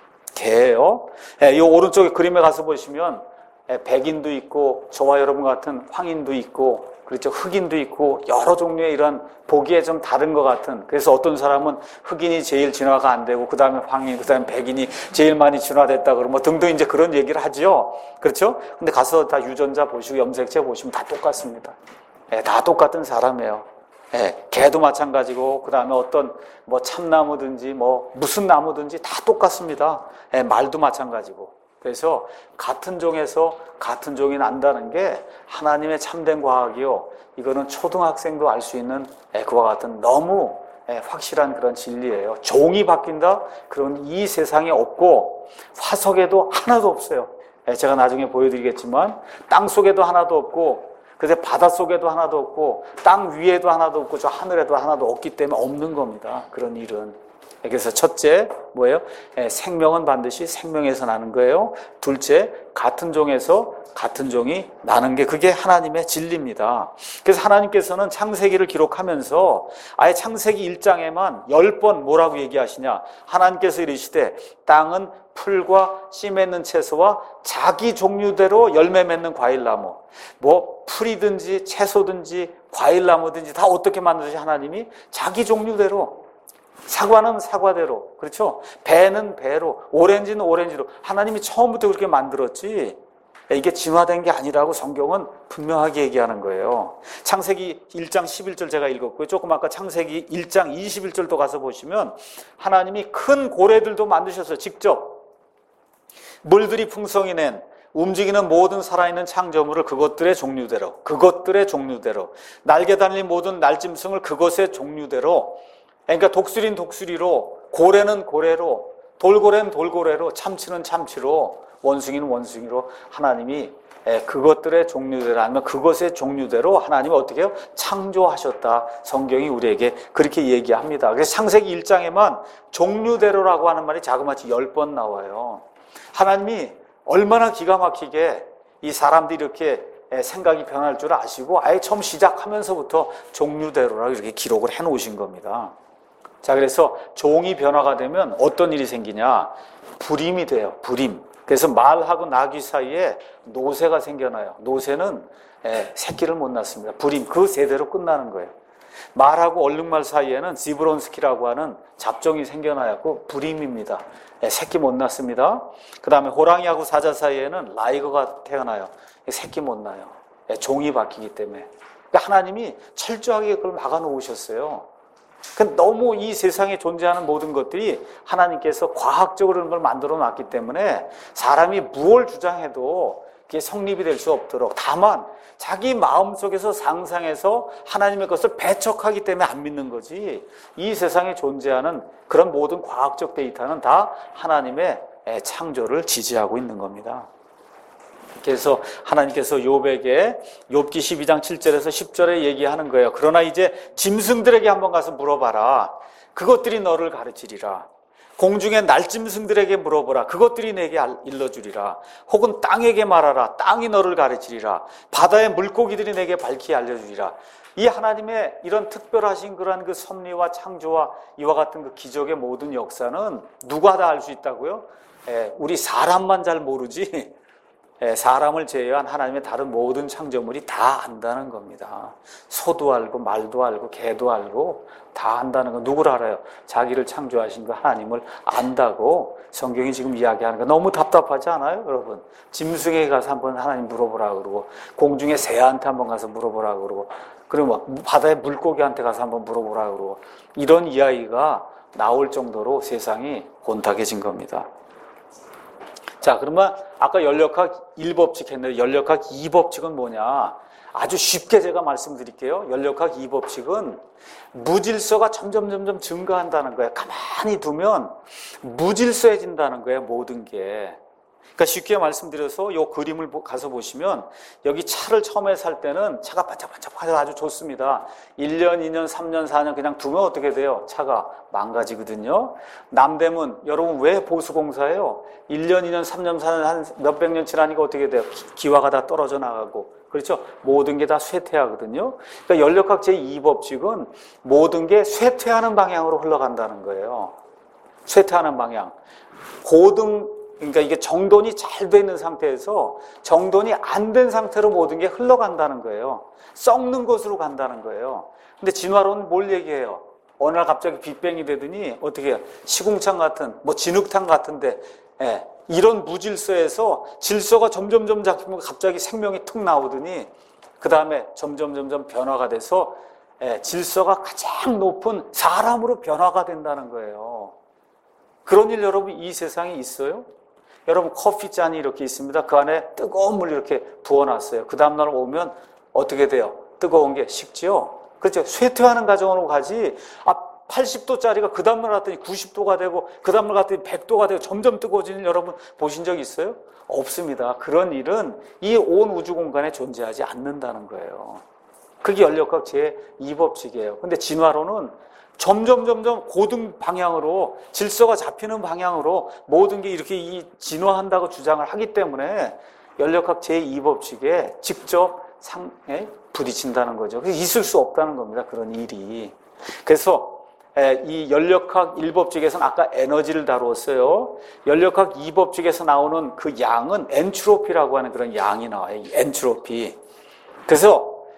개예요. 이 오른쪽에 그림에 가서 보시면 백인도 있고 저와 여러분 같은 황인도 있고 그렇죠. 흑인도 있고 여러 종류의 이런 보기에 좀 다른 것 같은 그래서 어떤 사람은 흑인이 제일 진화가 안 되고 그 다음에 황인, 그 다음에 백인이 제일 많이 진화됐다 그러고 뭐 등등 이제 그런 얘기를 하죠. 그렇죠. 근데 가서 다 유전자 보시고 염색체 보시면 다 똑같습니다. 예, 다 똑같은 사람이에요. 예, 개도 마찬가지고 그 다음에 어떤 뭐 참나무든지 뭐 무슨 나무든지 다 똑같습니다. 예, 말도 마찬가지고. 그래서 같은 종에서 같은 종이 난다는 게 하나님의 참된 과학이요. 이거는 초등학생도 알 수 있는 그와 같은 너무 확실한 그런 진리예요. 종이 바뀐다? 그런 이 세상에 없고 화석에도 하나도 없어요. 제가 나중에 보여드리겠지만 땅 속에도 하나도 없고 그래서 바다 속에도 하나도 없고 땅 위에도 하나도 없고 저 하늘에도 하나도 없기 때문에 없는 겁니다. 그런 일은. 그래서 첫째 뭐예요? 생명은 반드시 생명에서 나는 거예요. 둘째, 같은 종에서 같은 종이 나는 게 그게 하나님의 진리입니다. 그래서 하나님께서는 창세기를 기록하면서 아예 창세기 일 장에만 열 번 뭐라고 얘기하시냐? 하나님께서 이르시되 땅은 풀과 씨 맺는 채소와 자기 종류대로 열매 맺는 과일나무, 뭐 풀이든지 채소든지 과일나무든지 다 어떻게 만드시 하나님이 자기 종류대로, 사과는 사과대로, 그렇죠? 배는 배로, 오렌지는 오렌지로 하나님이 처음부터 그렇게 만들었지. 이게 진화된 게 아니라고 성경은 분명하게 얘기하는 거예요. 창세기 일 장 십일 절 제가 읽었고요. 조금 아까 창세기 일 장 이십일 절도 가서 보시면 하나님이 큰 고래들도 만드셨어요. 직접. 물들이 풍성히 낸 움직이는 모든 살아있는 창조물을 그것들의 종류대로, 그것들의 종류대로, 날개 달린 모든 날짐승을 그것의 종류대로, 그러니까 독수리는 독수리로, 고래는 고래로, 돌고래는 돌고래로, 참치는 참치로, 원숭이는 원숭이로 하나님이 그것들의 종류대로 아니면 그것의 종류대로 하나님이 어떻게 해요? 창조하셨다. 성경이 우리에게 그렇게 얘기합니다. 그래서 창세기 일 장에만 종류대로라고 하는 말이 자그마치 열 번 나와요. 하나님이 얼마나 기가 막히게 이 사람들이 이렇게 생각이 변할 줄 아시고 아예 처음 시작하면서부터 종류대로라고 이렇게 기록을 해 놓으신 겁니다. 자, 그래서 종이 변화가 되면 어떤 일이 생기냐? 불임이 돼요. 불임. 그래서 말하고 나귀 사이에 노새가 생겨나요. 노새는 새끼를 못 낳습니다. 불임. 그 세대로 끝나는 거예요. 말하고 얼룩말 사이에는 지브론스키라고 하는 잡종이 생겨나요. 그 불임입니다. 새끼 못 낳습니다. 그 다음에 호랑이하고 사자 사이에는 라이거가 태어나요. 새끼 못 낳아요. 종이 바뀌기 때문에. 하나님이 철저하게 그걸 막아 놓으셨어요. 너무 이 세상에 존재하는 모든 것들이 하나님께서 과학적으로 그런 걸 만들어 놨기 때문에 사람이 무엇을 주장해도 그게 성립이 될 수 없도록, 다만 자기 마음속에서 상상해서 하나님의 것을 배척하기 때문에 안 믿는 거지, 이 세상에 존재하는 그런 모든 과학적 데이터는 다 하나님의 창조를 지지하고 있는 겁니다. 그래서 하나님께서 욥에게 욥기 십이 장 칠 절에서 십 절에 얘기하는 거예요. 그러나 이제 짐승들에게 한번 가서 물어봐라. 그것들이 너를 가르치리라. 공중의 날짐승들에게 물어보라. 그것들이 내게 일러주리라. 혹은 땅에게 말하라. 땅이 너를 가르치리라. 바다의 물고기들이 내게 밝히 알려주리라. 이 하나님의 이런 특별하신 그러한 그 섭리와 창조와 이와 같은 그 기적의 모든 역사는 누가 다 알 수 있다고요? 예, 우리 사람만 잘 모르지 사람을 제외한 하나님의 다른 모든 창조물이 다 안다는 겁니다. 소도 알고 말도 알고 개도 알고 다 안다는 거. 누구를 알아요? 자기를 창조하신 그 하나님을 안다고 성경이 지금 이야기하는 거. 너무 답답하지 않아요, 여러분? 짐승에게 가서 한번 하나님 물어보라 그러고, 공중의 새한테 한번 가서 물어보라 그러고, 그리고 바다의 물고기한테 가서 한번 물어보라 그러고, 이런 이야기가 나올 정도로 세상이 혼탁해진 겁니다. 자, 그러면 아까 연력학 일 법칙 했는데 연력학 이 법칙은 뭐냐? 아주 쉽게 제가 말씀드릴게요. 연력학 이 법칙은 무질서가 점점 점점 증가한다는 거예요. 가만히 두면 무질서해진다는 거예요, 모든 게. 그러니까 쉽게 말씀드려서 이 그림을 가서 보시면 여기 차를 처음에 살 때는 차가 반짝반짝반짝 아주 좋습니다. 일 년, 이 년, 삼 년, 사 년 그냥 두면 어떻게 돼요? 차가 망가지거든요. 남대문, 여러분 왜 보수공사예요? 일 년, 이 년, 삼 년, 사 년, 한 몇백 년 지나니까 어떻게 돼요? 기와가 다 떨어져 나가고, 그렇죠? 모든 게 다 쇠퇴하거든요. 그러니까 연력학 제이 법칙은 모든 게 쇠퇴하는 방향으로 흘러간다는 거예요. 쇠퇴하는 방향. 고등 그러니까 이게 정돈이 잘 돼 있는 상태에서 정돈이 안 된 상태로 모든 게 흘러간다는 거예요. 썩는 것으로 간다는 거예요. 근데 진화론은 뭘 얘기해요? 어느 날 갑자기 빅뱅이 되더니 어떻게 해요? 시궁창 같은, 뭐 진흙탕 같은데, 예, 이런 무질서에서 질서가 점점 점 잡히면 갑자기 생명이 툭 나오더니 그 다음에 점점 점점 변화가 돼서 예, 질서가 가장 높은 사람으로 변화가 된다는 거예요. 그런 일 여러분 이 세상에 있어요? 여러분 커피잔이 이렇게 있습니다. 그 안에 뜨거운 물 이렇게 부어놨어요. 그 다음날 오면 어떻게 돼요? 뜨거운 게 식지요? 그렇죠? 쇠퇴하는 과정으로 가지, 아, 팔십 도짜리가 그 다음날 갔더니 구십 도가 되고 그 다음날 갔더니 백 도가 되고 점점 뜨거워지는 여러분 보신 적 있어요? 없습니다. 그런 일은 이 온 우주 공간에 존재하지 않는다는 거예요. 그게 연력학 제이 법칙이에요. 근데 진화론은 점점 점점 고등 방향으로 질서가 잡히는 방향으로 모든 게 이렇게 이 진화한다고 주장을 하기 때문에 연력학 제이 법칙에 직접 상에 부딪힌다는 거죠. 그래서 있을 수 없다는 겁니다. 그런 일이. 그래서 이 연력학 일 법칙에서는 아까 에너지를 다루었어요. 연력학 이 법칙에서 나오는 그 양은 엔트로피라고 하는 그런 양이 나와요. 엔트로피. 그래서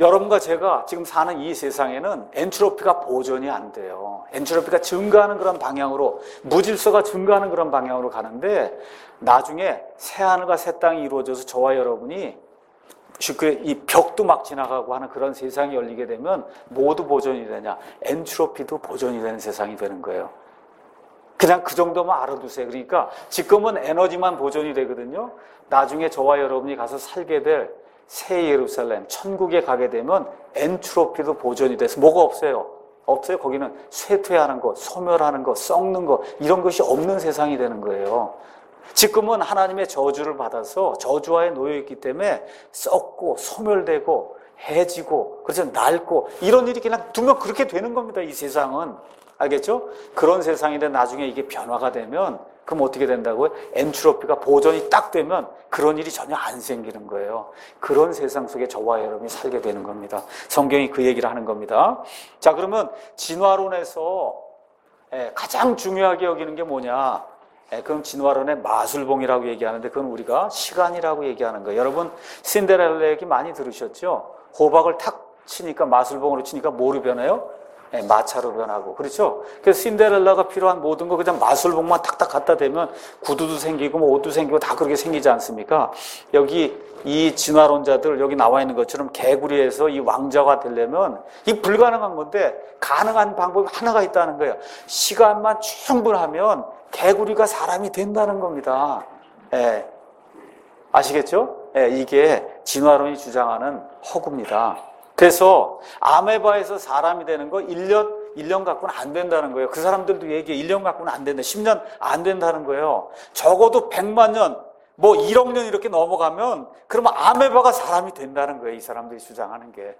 여러분과 제가 지금 사는 이 세상에는 엔트로피가 보존이 안 돼요. 엔트로피가 증가하는 그런 방향으로, 무질서가 증가하는 그런 방향으로 가는데, 나중에 새하늘과 새 땅이 이루어져서 저와 여러분이 이 벽도 막 지나가고 하는 그런 세상이 열리게 되면 모두 보존이 되냐? 엔트로피도 보존이 되는 세상이 되는 거예요. 그냥 그 정도만 알아두세요. 그러니까 지금은 에너지만 보존이 되거든요. 나중에 저와 여러분이 가서 살게 될 새 예루살렘, 천국에 가게 되면 엔트로피도 보존이 돼서 뭐가 없어요? 없어요. 거기는 쇠퇴하는 것, 소멸하는 것, 썩는 것, 이런 것이 없는 세상이 되는 거예요. 지금은 하나님의 저주를 받아서 저주하에 놓여있기 때문에 썩고 소멸되고 해지고 그래서 낡고 이런 일이 그냥 두면 그렇게 되는 겁니다. 이 세상은. 알겠죠? 그런 세상인데 나중에 이게 변화가 되면 그럼 어떻게 된다고요? 엔트로피가 보존이 딱 되면 그런 일이 전혀 안 생기는 거예요. 그런 세상 속에 저와 여러분이 살게 되는 겁니다. 성경이 그 얘기를 하는 겁니다. 자, 그러면 진화론에서 가장 중요하게 여기는 게 뭐냐? 그럼 진화론의 마술봉이라고 얘기하는데 그건 우리가 시간이라고 얘기하는 거예요. 여러분 신데렐라 얘기 많이 들으셨죠? 호박을 탁 치니까 마술봉으로 치니까 뭐로 변해요? 네, 마차로 변하고. 그렇죠? 그래서 신데렐라가 필요한 모든 거 그냥 마술봉만 탁탁 갖다 대면 구두도 생기고 뭐 옷도 생기고 다 그렇게 생기지 않습니까? 여기 이 진화론자들 여기 나와 있는 것처럼 개구리에서 이 왕자가 되려면 이 불가능한 건데 가능한 방법이 하나가 있다는 거예요. 시간만 충분하면 개구리가 사람이 된다는 겁니다. 예. 아시겠죠? 예, 이게 진화론이 주장하는 허구입니다. 그래서 아메바에서 사람이 되는 거 일 년, 일 년 갖고는 안 된다는 거예요. 그 사람들도 얘기해. 일 년 갖고는 안 된다. 십 년 안 된다는 거예요. 적어도 백만 년, 뭐 일억 년 이렇게 넘어가면 그러면 아메바가 사람이 된다는 거예요. 이 사람들이 주장하는 게.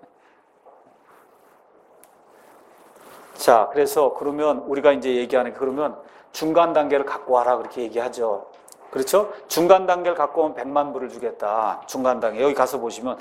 자, 그래서 그러면 우리가 이제 얘기하는 게 그러면 중간 단계를 갖고 와라 그렇게 얘기하죠. 그렇죠? 중간 단계를 갖고 오면 백만 불을 주겠다. 중간 단계. 여기 가서 보시면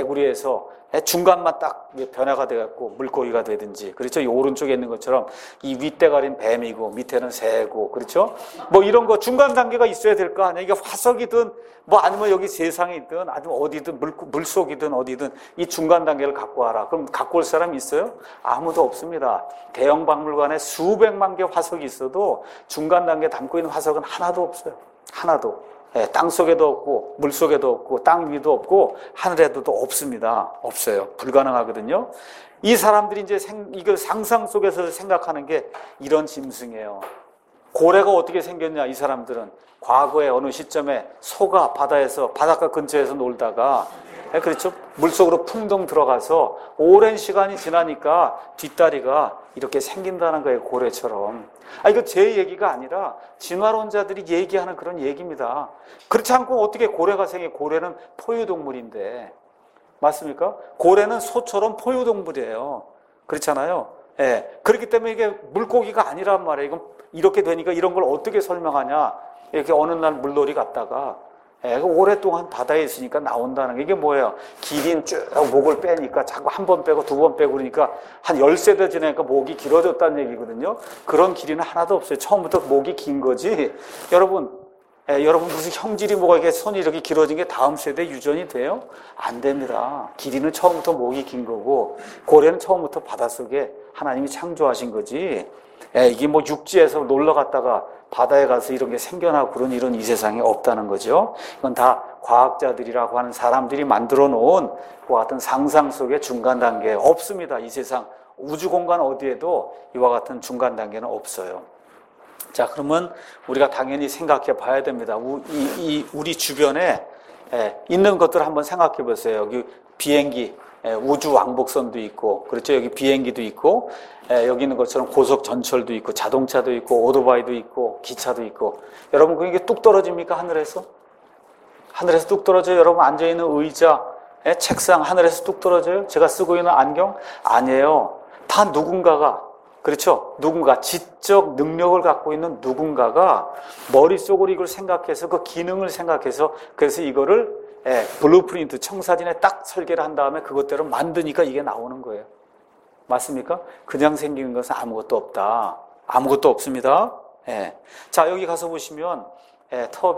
개구리에서 중간만 딱 변화가 돼갖고 물고기가 되든지. 그렇죠? 이 오른쪽에 있는 것처럼 이 윗대가리는 뱀이고 밑에는 새고. 그렇죠? 뭐 이런 거 중간 단계가 있어야 될 거 아니에요. 이게 화석이든 뭐 아니면 여기 세상에 있든 아니면 어디든 물, 물속이든 어디든 이 중간 단계를 갖고 와라. 그럼 갖고 올 사람이 있어요? 아무도 없습니다. 대형 박물관에 수백만 개 화석이 있어도 중간 단계에 담고 있는 화석은 하나도 없어요. 하나도. 예, 땅 속에도 없고 물 속에도 없고 땅 위도 없고 하늘에도 없습니다. 없어요. 불가능하거든요. 이 사람들이 이제 생, 이걸 상상 속에서 생각하는 게 이런 짐승이에요. 고래가 어떻게 생겼냐? 이 사람들은 과거에 어느 시점에 소가 바다에서 바닷가 근처에서 놀다가 예, 그렇죠? 물속으로 풍덩 들어가서 오랜 시간이 지나니까 뒷다리가 이렇게 생긴다는 거예요. 고래처럼. 아, 이거 제 얘기가 아니라 진화론자들이 얘기하는 그런 얘기입니다. 그렇지 않고 어떻게 고래가 생겨? 고래는 포유동물인데. 맞습니까? 고래는 소처럼 포유동물이에요. 그렇잖아요. 예. 그렇기 때문에 이게 물고기가 아니란 말이에요. 이건 이렇게 되니까 이런 걸 어떻게 설명하냐? 이렇게 어느 날 물놀이 갔다가 예, 오랫동안 바다에 있으니까 나온다는 게 이게 뭐예요? 기린 쭉 목을 빼니까 자꾸 한 번 빼고 두 번 빼고 그러니까 한 열 세대 지나니까 목이 길어졌다는 얘기거든요. 그런 기린은 하나도 없어요. 처음부터 목이 긴 거지. 여러분, 예, 여러분 무슨 형질이 뭐가 이게 손이 이렇게 길어진 게 다음 세대 유전이 돼요? 안 됩니다. 기린은 처음부터 목이 긴 거고 고래는 처음부터 바닷속에 하나님이 창조하신 거지. 예, 이게 뭐 육지에서 놀러 갔다가 바다에 가서 이런 게 생겨나고 그런 일은 이 세상에 없다는 거죠. 이건 다 과학자들이라고 하는 사람들이 만들어 놓은 그와 같은 상상 속의 중간 단계 없습니다. 이 세상 우주 공간 어디에도 이와 같은 중간 단계는 없어요. 자, 그러면 우리가 당연히 생각해 봐야 됩니다. 이, 이 우리 주변에 있는 것들을 한번 생각해 보세요. 여기 비행기, 우주 왕복선도 있고, 그렇죠? 여기 비행기도 있고, 여기 있는 것처럼 고속 전철도 있고, 자동차도 있고, 오토바이도 있고, 기차도 있고. 여러분, 그게 뚝 떨어집니까? 하늘에서? 하늘에서 뚝 떨어져요? 여러분 앉아 있는 의자, 책상 하늘에서 뚝 떨어져요? 제가 쓰고 있는 안경? 아니에요. 다 누군가가, 그렇죠? 누군가, 지적 능력을 갖고 있는 누군가가 머릿속으로 이걸 생각해서 그 기능을 생각해서 그래서 이거를 예, 블루프린트, 청사진에 딱 설계를 한 다음에 그것대로 만드니까 이게 나오는 거예요. 맞습니까? 그냥 생기는 것은 아무것도 없다. 아무것도 없습니다. 예. 자, 여기 가서 보시면 예, 터빈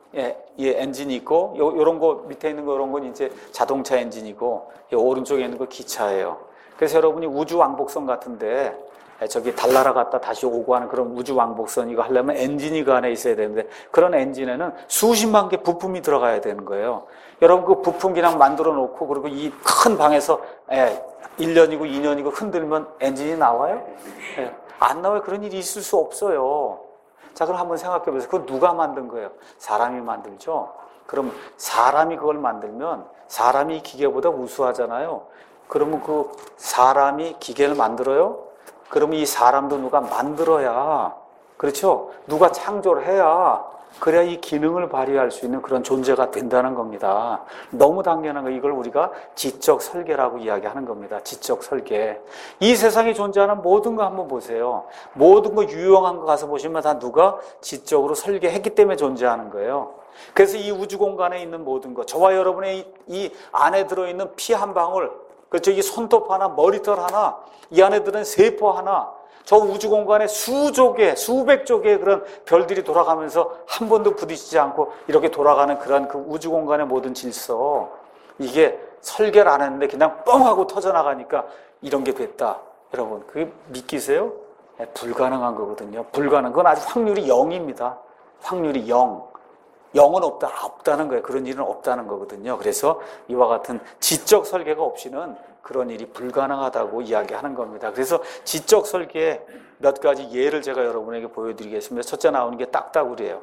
예, 이 엔진이 있고, 요, 요런 거 밑에 있는 거, 요런 건 이제 자동차 엔진이고, 이 오른쪽에 있는 거 기차예요. 그래서 여러분이 우주 왕복선 같은데, 저기 달나라 갔다 다시 오고 하는 그런 우주 왕복선 이거 하려면 엔진이 그 안에 있어야 되는데, 그런 엔진에는 수십만 개 부품이 들어가야 되는 거예요. 여러분 그 부품 그냥 만들어 놓고, 그리고 이 큰 방에서, 예, 일 년이고 이 년이고 흔들면 엔진이 나와요? 예, 안 나와요. 그런 일이 있을 수 없어요. 자, 그럼 한번 생각해 보세요. 그거 누가 만든 거예요? 사람이 만들죠? 그럼 사람이 그걸 만들면 사람이 기계보다 우수하잖아요. 그러면 그 사람이 기계를 만들어요? 그러면 이 사람도 누가 만들어야, 그렇죠? 누가 창조를 해야, 그래야 이 기능을 발휘할 수 있는 그런 존재가 된다는 겁니다. 너무 당연한 거, 이걸 우리가 지적 설계라고 이야기하는 겁니다. 지적 설계. 이 세상에 존재하는 모든 거 한번 보세요. 모든 거 유용한 거 가서 보시면 다 누가 지적으로 설계했기 때문에 존재하는 거예요. 그래서 이 우주 공간에 있는 모든 거, 저와 여러분의 이, 이 안에 들어있는 피 한 방울, 그렇죠? 이 손톱 하나, 머리털 하나, 이 안에 들은 세포 하나, 저 우주 공간에 수조 개, 수백 조 개의 그런 별들이 돌아가면서 한 번도 부딪히지 않고 이렇게 돌아가는 그런 그 우주 공간의 모든 질서, 이게 설계를 안 했는데 그냥 뻥 하고 터져나가니까 이런 게 됐다. 여러분, 그게 믿기세요? 네, 불가능한 거거든요. 불가능. 그건 아직 확률이 영입니다. 확률이 영. 영은 없다, 없다는 거예요. 그런 일은 없다는 거거든요. 그래서 이와 같은 지적 설계가 없이는 그런 일이 불가능하다고 이야기하는 겁니다. 그래서 지적 설계의 몇 가지 예를 제가 여러분에게 보여드리겠습니다. 첫째 나오는 게 딱따구리예요.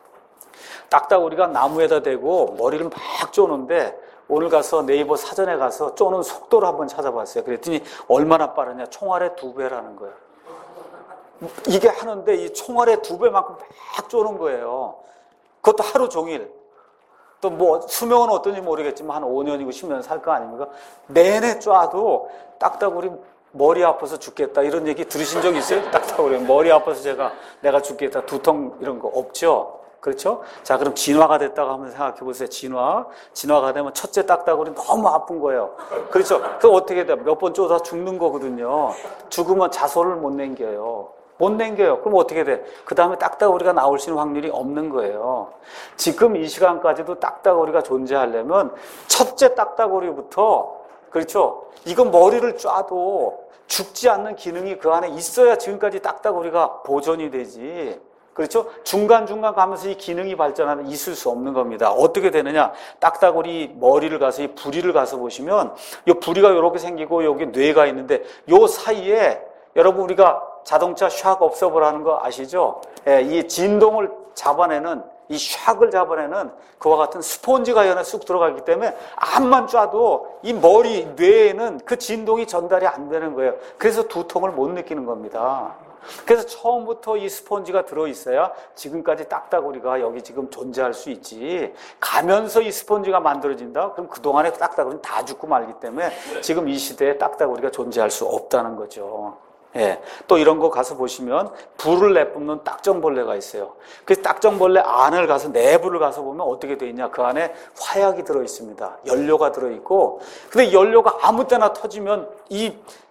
딱따구리가 나무에다 대고 머리를 막 쪼는데, 오늘 가서 네이버 사전에 가서 쪼는 속도를 한번 찾아봤어요. 그랬더니 얼마나 빠르냐? 총알의 두 배라는 거예요. 이게 하는데 이 총알의 두 배만큼 막 쪼는 거예요. 그것도 하루 종일. 또 뭐 수명은 어떤지 모르겠지만 한 오 년이고 십 년 살 거 아닙니까? 내내 쪄도 딱따구리 머리 아파서 죽겠다 이런 얘기 들으신 적 있어요? 딱따구리 머리 아파서 제가 내가 죽겠다, 두통 이런 거 없죠? 그렇죠? 자, 그럼 진화가 됐다고 한번 생각해 보세요. 진화. 진화가 되면 첫째 딱따구리 너무 아픈 거예요. 그렇죠? 그럼 어떻게 돼요? 몇 번 쪼다 죽는 거거든요. 죽으면 자손을 못 남겨요. 못 남겨요. 그럼 어떻게 돼? 그 다음에 딱따구리가 나올 수 있는 확률이 없는 거예요. 지금 이 시간까지도 딱따구리가 존재하려면 첫째 딱따구리부터, 그렇죠? 이건 머리를 쏴도 죽지 않는 기능이 그 안에 있어야 지금까지 딱따구리가 보존이 되지. 그렇죠? 중간중간 가면서 이 기능이 발전하면 있을 수 없는 겁니다. 어떻게 되느냐? 딱따구리 머리를 가서 이 부리를 가서 보시면 이 부리가 이렇게 생기고 여기 뇌가 있는데 요 사이에 여러분 우리가 자동차 샥 업서버라는 거 아시죠? 예, 이 진동을 잡아내는, 이 샥을 잡아내는 그와 같은 스폰지가 이 안에 쑥 들어가기 때문에 암만 쏴도 이 머리, 뇌에는 그 진동이 전달이 안 되는 거예요. 그래서 두통을 못 느끼는 겁니다. 그래서 처음부터 이 스폰지가 들어있어야 지금까지 딱따구리가 여기 지금 존재할 수 있지. 가면서 이 스폰지가 만들어진다? 그럼 그동안에 딱따구리는 다 죽고 말기 때문에 지금 이 시대에 딱따구리가 존재할 수 없다는 거죠. 예. 또 이런 거 가서 보시면 불을 내뿜는 딱정벌레가 있어요. 그 딱정벌레 안을 가서, 내부를 가서 보면 어떻게 되어 있냐? 그 안에 화약이 들어 있습니다. 연료가 들어 있고, 근데 연료가 아무 때나 터지면 이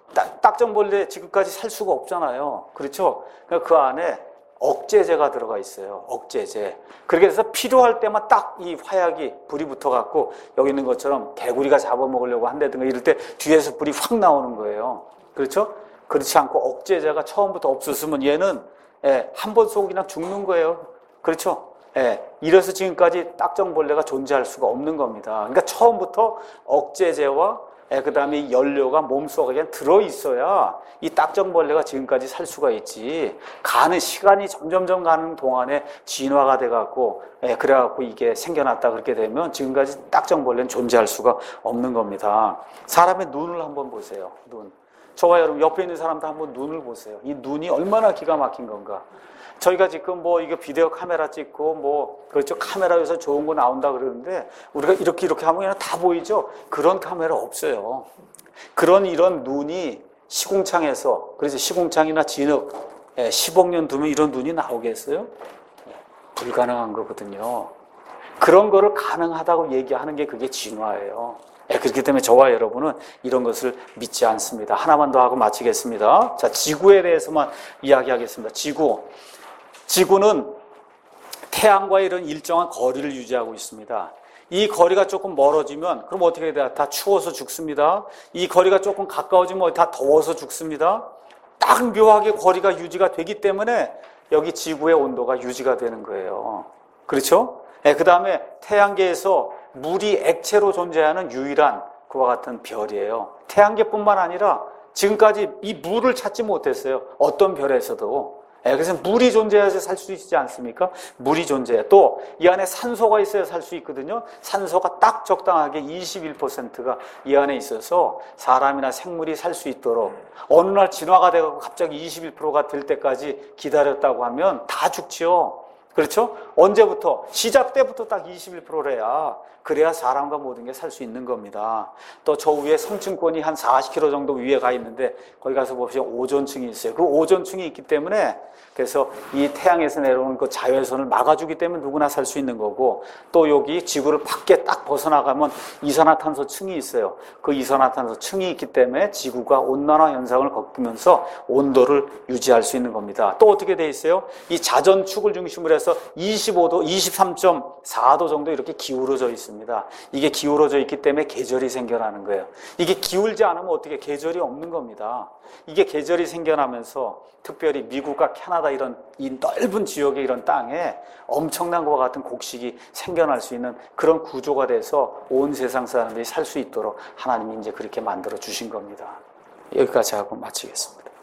딱정벌레 지금까지 살 수가 없잖아요. 그렇죠? 그러니까 그 안에 억제제가 들어가 있어요. 억제제. 그렇게 해서 필요할 때만 딱 이 화약이 불이 붙어갖고 여기 있는 것처럼 개구리가 잡아먹으려고 한다든가 이럴 때 뒤에서 불이 확 나오는 거예요. 그렇죠? 그렇지 않고 억제제가 처음부터 없었으면 얘는 예, 한 번 쏘고 그냥 죽는 거예요. 그렇죠? 예, 이래서 지금까지 딱정벌레가 존재할 수가 없는 겁니다. 그러니까 처음부터 억제제와 예, 그 다음에 이 연료가 몸속에 그냥 들어있어야 이 딱정벌레가 지금까지 살 수가 있지. 가는 시간이 점점점 가는 동안에 진화가 돼갖고 예, 그래갖고 이게 생겨났다 그렇게 되면 지금까지 딱정벌레는 존재할 수가 없는 겁니다. 사람의 눈을 한번 보세요. 눈. 저와 여러분 옆에 있는 사람도 한번 눈을 보세요. 이 눈이 얼마나 기가 막힌 건가. 저희가 지금 뭐 이거 비디오 카메라 찍고 뭐 그렇죠, 카메라에서 좋은 거 나온다 그러는데 우리가 이렇게 이렇게 하면 그냥 다 보이죠. 그런 카메라 없어요. 그런 이런 눈이 시궁창에서, 그래서 시궁창이나 진흙 예, 십억 년 두면 이런 눈이 나오겠어요? 불가능한 거거든요. 그런 거를 가능하다고 얘기하는 게 그게 진화예요. 예, 그렇기 때문에 저와 여러분은 이런 것을 믿지 않습니다. 하나만 더 하고 마치겠습니다. 자, 지구에 대해서만 이야기하겠습니다. 지구. 지구는 태양과 이런 일정한 거리를 유지하고 있습니다. 이 거리가 조금 멀어지면 그럼 어떻게 돼요? 다 추워서 죽습니다. 이 거리가 조금 가까워지면 다 더워서 죽습니다. 딱 묘하게 거리가 유지가 되기 때문에 여기 지구의 온도가 유지가 되는 거예요. 그렇죠? 네, 그 다음에 태양계에서 물이 액체로 존재하는 유일한 그와 같은 별이에요. 태양계뿐만 아니라 지금까지 이 물을 찾지 못했어요. 어떤 별에서도. 네, 그래서 물이 존재해야지 살 수 있지 않습니까? 물이 존재해. 또 이 안에 산소가 있어야 살 수 있거든요. 산소가 딱 적당하게 이십일 퍼센트가 이 안에 있어서 사람이나 생물이 살 수 있도록 어느 날 진화가 돼서 갑자기 이십일 퍼센트가 될 때까지 기다렸다고 하면 다 죽지요. 그렇죠? 언제부터? 시작 때부터 딱 이십일 퍼센트래야 그래야 사람과 모든 게 살 수 있는 겁니다. 또 저 위에 성층권이 한 사십 킬로미터 정도 위에 가 있는데 거기 가서 보시면 오존층이 있어요. 그 오존층이 있기 때문에 그래서 이 태양에서 내려오는 그 자외선을 막아주기 때문에 누구나 살 수 있는 거고 또 여기 지구를 밖에 딱 벗어나가면 이산화탄소 층이 있어요. 그 이산화탄소 층이 있기 때문에 지구가 온난화 현상을 겪으면서 온도를 유지할 수 있는 겁니다. 또 어떻게 돼 있어요? 이 자전축을 중심으로 해서 이십오 도, 이십삼 점 사 도 정도 이렇게 기울어져 있습니다. 이게 기울어져 있기 때문에 계절이 생겨나는 거예요. 이게 기울지 않으면 어떻게 계절이 없는 겁니다. 이게 계절이 생겨나면서 특별히 미국과 캐나다 이런 이 넓은 지역의 이런 땅에 엄청난 것과 같은 곡식이 생겨날 수 있는 그런 구조가 돼서 온 세상 사람들이 살 수 있도록 하나님이 이제 그렇게 만들어 주신 겁니다. 여기까지 하고 마치겠습니다.